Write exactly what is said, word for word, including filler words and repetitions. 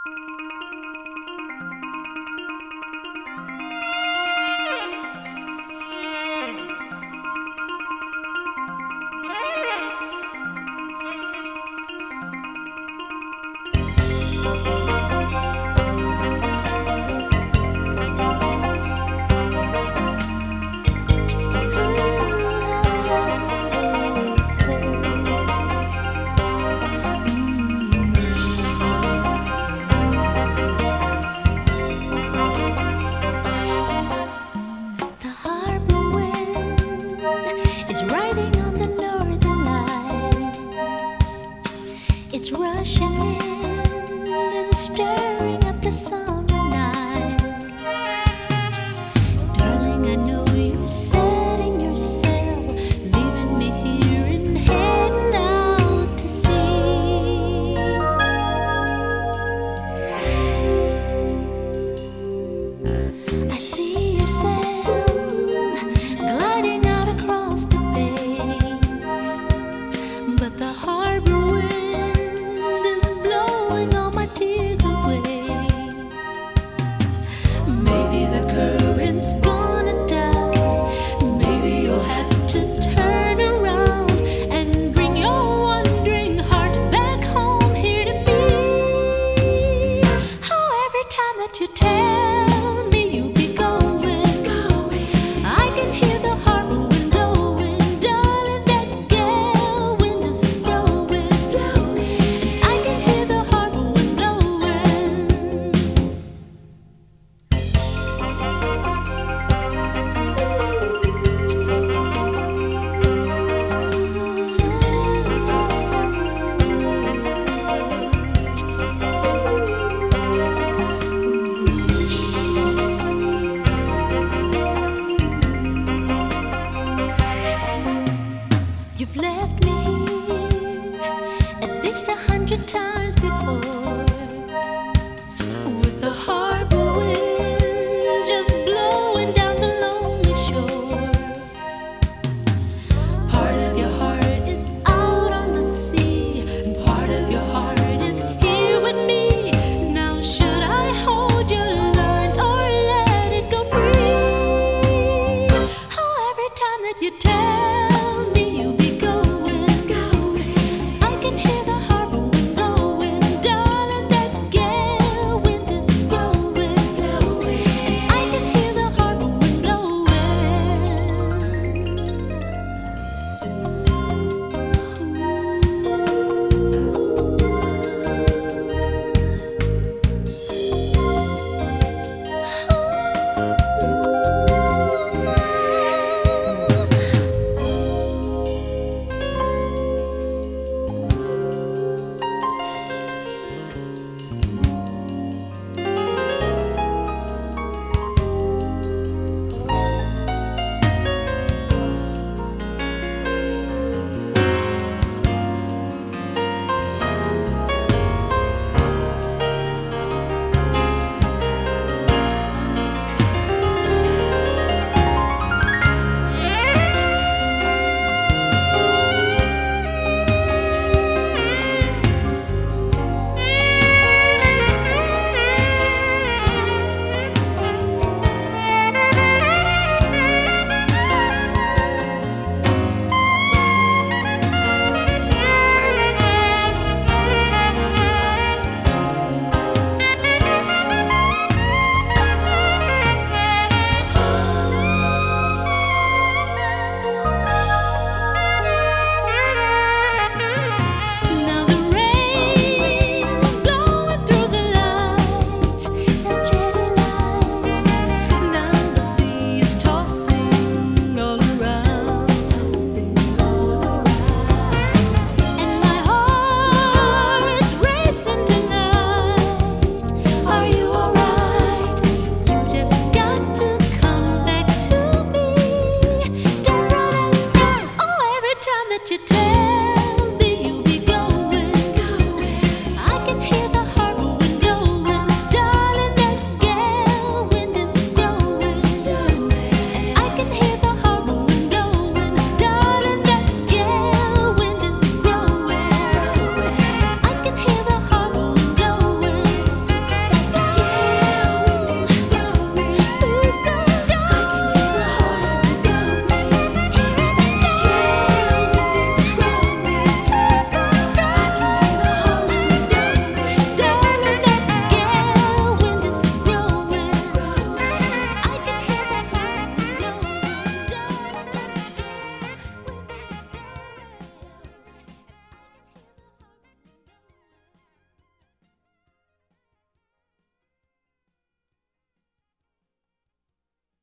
It's rushing in and stirring up the summer nights. Darling, I know you're setting yourself, leaving me here and heading out to sea. I see yourself gliding out across the bay, but the harbor you tell me you'll be going, going. I can hear the harbor wind blowing, darling, that gale wind is blowing, blowing. I can hear the harbor wind You've left me here at least a hundred times.